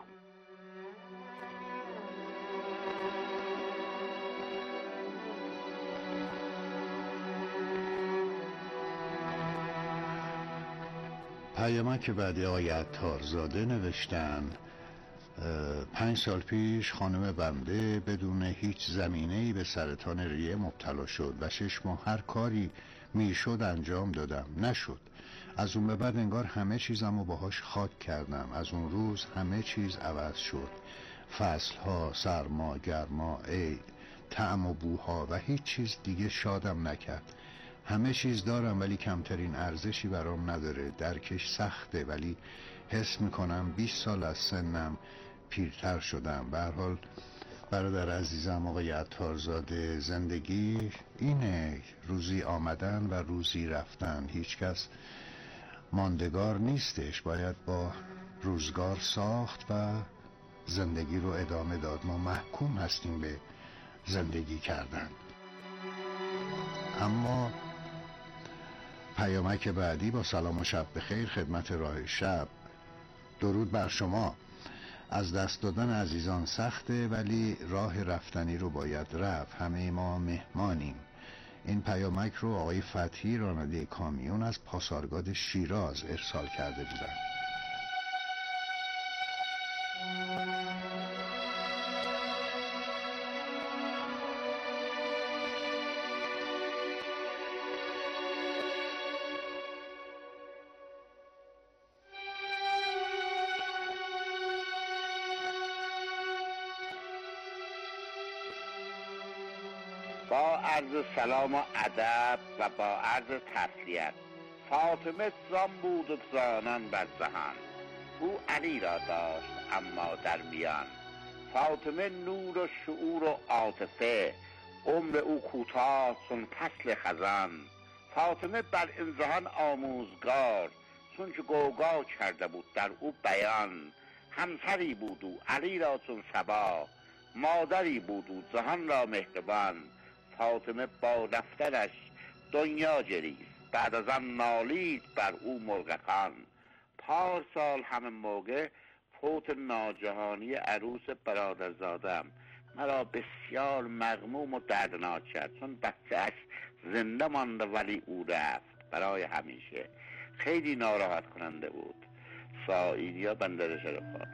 پیامک بعدی آقای عطارزاده نوشتن 5 سال پیش خانم بنده بدون هیچ زمینه‌ای به سرطان ریه مبتلا شد و 6 ماه هر کاری میشد انجام دادم، نشد. از اون به بعد انگار همه چیزمو باهاش خاک کردم. از اون روز همه چیز عوض شد، فصلها، سرما، گرما، عید، طعم و بوها و هیچ چیز دیگه شادم نکرد. همه چیز دارم ولی کمترین ارزشی برام نداره. درکش سخته ولی حس میکنم 20 سال از سنم پیرتر شدم. به هر حال برادر عزیزم آقای عطارزاده، زندگی اینه، روزی آمدن و روزی رفتن. هیچ کس ماندگار نیستش، باید با روزگار ساخت و زندگی رو ادامه داد. ما محکوم هستیم به زندگی کردن. اما پیامک بعدی با سلام و شب بخیر خدمت راه شب. درود بر شما. از دست دادن عزیزان سخته ولی راه رفتنی رو باید رفت. همه ما مهمانیم. این پیامک رو آقای فتحی راننده کامیون از پاسارگاد شیراز ارسال کرده بودند. با عرض سلام و ادب و با عرض تسلیت، فاطمه زان بود و زانان بر زهان، او علی را داشت اما در میان. فاطمه نور و شعور و عاطفه، عمر او کوتاه چون فصل خزان. فاطمه بر امتحان آموزگار، چون که گوگا کرده بود در او بیان. همسری بود او علی را چون صبا، مادری بود او جهان را مهربان. فاطمه با رفتنش دنیا گریست، بعد از آن نالید بر او مرغکان. پارسال همه موقع فوت ناگهانی عروس برادرزادم مرا بسیار مغموم و دردناک کرد، چون بچه‌اش زنده مانده ولی او رفت برای همیشه. خیلی ناراحت کننده بود. سایدیا بندر شرفا.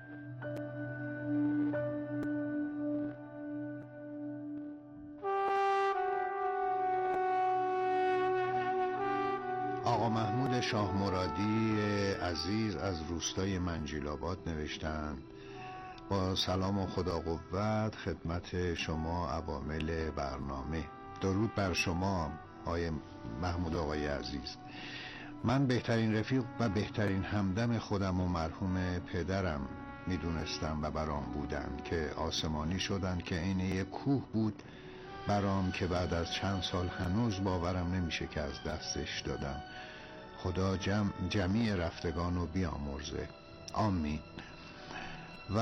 آقا محمود شاه مرادی عزیز از روستای منجیل‌آباد نوشتند با سلام و خدا قوت خدمت شما عوامل برنامه. درود بر شما آقای محمود آقای عزیز. من بهترین رفیق و بهترین همدم خودم و مرحوم پدرم میدونستم و برام بودن که آسمانی شدن که عین یک کوه بود برام که بعد از چند سال هنوز باورم نمیشه که از دستش دادم. خدا جمیع رفتگان رو بیامرزه. آمین. و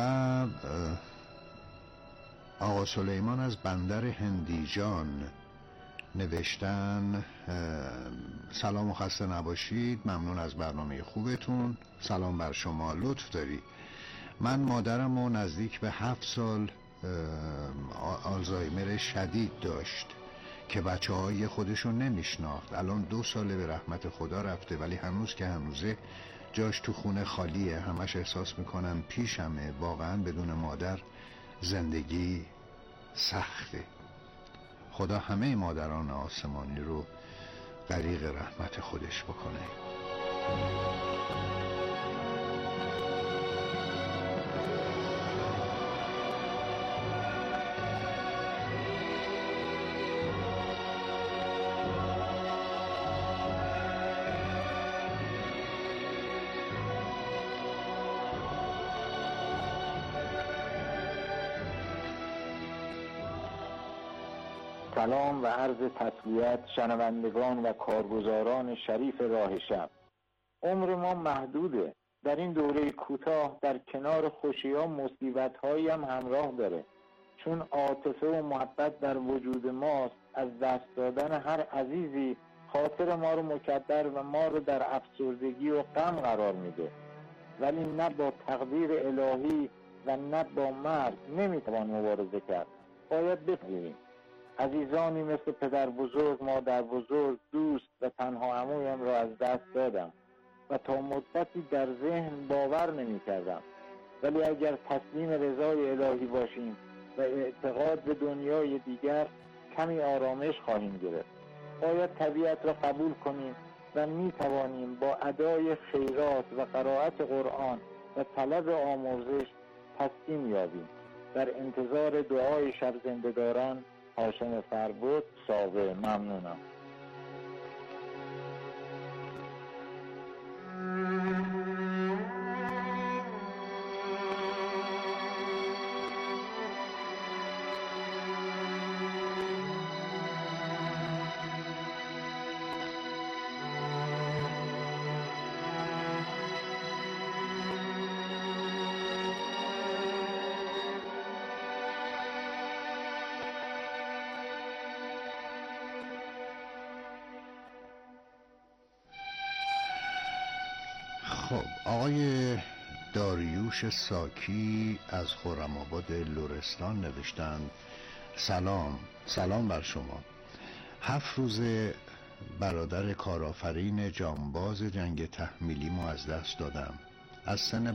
آقا سلیمان از بندر هندیجان نوشتن سلام و خسته نباشید، ممنون از برنامه خوبتون. سلام بر شما، لطف داری. من مادرم رو نزدیک به 7 سال آلزایمر شدید داشت که بچه های خودشون نمیشناخت. الان 2 ساله به رحمت خدا رفته ولی هنوز که هنوزه جاش تو خونه خالیه. همش احساس میکنم پیشمه. واقعا بدون مادر زندگی سخته. خدا همه مادران آسمانی رو غریق رحمت خودش بکنه. سلام و عرض تسلیت شنوندگان و کارگزاران شریف راه شب. عمر ما محدوده. در این دوره کوتاه در کنار خوشی‌ها مصیبت‌هایی هم همراه داره. چون عاطفه و محبت در وجود ماست، از دست دادن هر عزیزی خاطر ما رو مکدر و ما رو در افسردگی و غم قرار میده، ولی نه با تقدیر الهی و نه با مرگ نمیتوان مبارزه کرد. باید بپذیریم عزیزانی مثل پدر بزرگ، مادر بزرگ، دوست و تنها عمویم را از دست دادم و تا مدتی در ذهن باور نمی کردم، ولی اگر تسلیم رضای الهی باشیم و اعتقاد به دنیای دیگر، کمی آرامش خواهیم گرفت. باید طبیعت را قبول کنیم و می توانیم با ادای خیرات و قرائت قرآن و طلب آمرزش تسکین یابیم. در انتظار دعای شب زنده‌داران، هاشم فربود، ساوه. ممنونم. خب، آقای داریوش ساکی از خرم‌آباد لرستان نوشتند: سلام بر شما. 7 روز برادر کارآفرین جانباز جنگ تحمیلی ما از دست دادم. از سن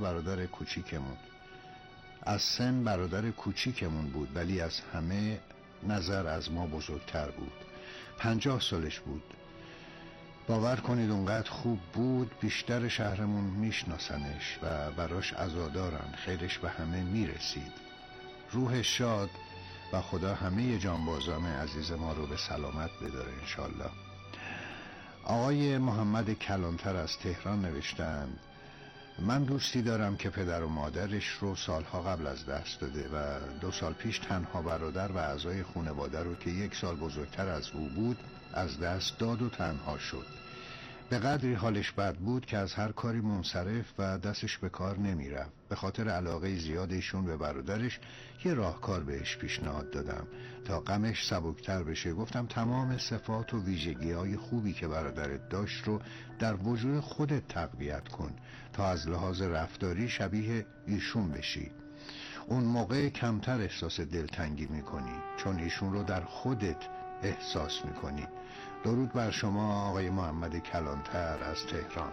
برادر کوچیکمون بود، ولی از همه نظر از ما بزرگتر بود. 50 سالش بود. باور کنید اونقدر خوب بود بیشتر شهرمون میشناسنش و براش عزادارن. خیرش به همه میرسید. روح شاد و خدا همه جانبازان عزیز ما رو به سلامت بداره انشالله. آقای محمد کلانتر از تهران نوشتند: من دوستی دارم که پدر و مادرش رو سالها قبل از دست داده و 2 سال پیش تنها برادر و اعضای خانواده رو که 1 سال بزرگتر از او بود از دست داد و تنها شد. به قدری حالش بد بود که از هر کاری منصرف و دستش به کار نمی رفت. به خاطر علاقه زیاد ایشون به برادرش یه راهکار بهش پیشنهاد دادم تا غمش سبکتر بشه. گفتم تمام صفات و ویژگی‌های خوبی که برادرت داشت رو در وجود خودت تقویت کن تا از لحاظ رفتاری شبیه ایشون بشی. اون موقع کمتر احساس دلتنگی میکنی چون ایشون رو در خودت احساس میکنی. درود بر شما آقای محمد کلانتر از تهران.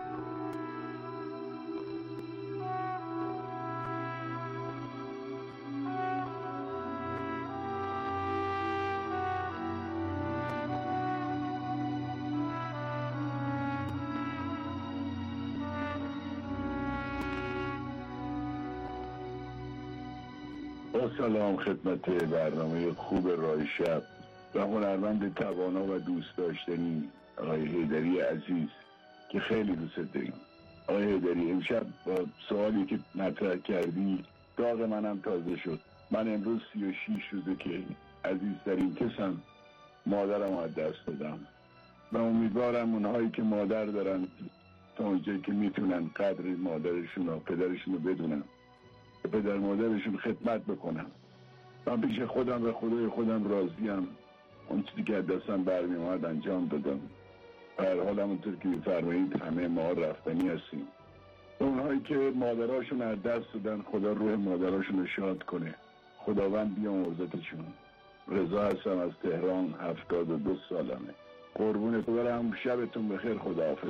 با سلام خدمت برنامه خوب راه شب و هنرمند توانا و دوست داشتنی آقای حیدری عزیز که خیلی دوست داریم. آقای حیدری، امشب با سوالی که مطرح کردی داغ منم تازه شد. من امروز 36 روزه که عزیزترین کسم مادرم از دست دادم و امیدوارم اونهایی که مادر دارن تا اونجایی که میتونن قدر مادرشون و پدرشون رو بدونن، به پدر مادرشون خدمت بکنن. من پیش خودم و خدای خودم راضیم. اون چیزی که از دستم برمی اومد انجام دادم. هر حال همونطور که می‌فرمایید همه ما رفتنی هستیم. اونهایی که مادراشون از دست دادن خدا روح مادراشون رو شاد کنه. خداوند بیامرزتشون. رضا هستم از تهران، 72 سالمه. قربونت برم. شبتون بخیر. خداحافظ.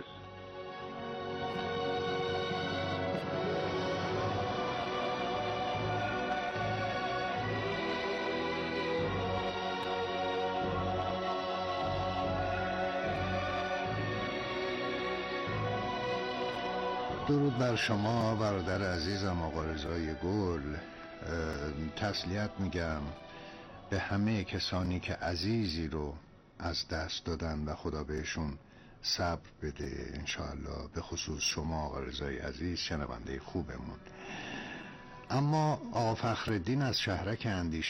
درود بر شما برادر عزیزم آقا رضای گل. تسلیت میگم به همه کسانی که عزیزی رو از دست دادن و خدا بهشون صبر بده انشاءالله، به خصوص شما آقا رضای عزیز شنونده خوبمون. اما آقا فخرالدین از شهرک اندیشه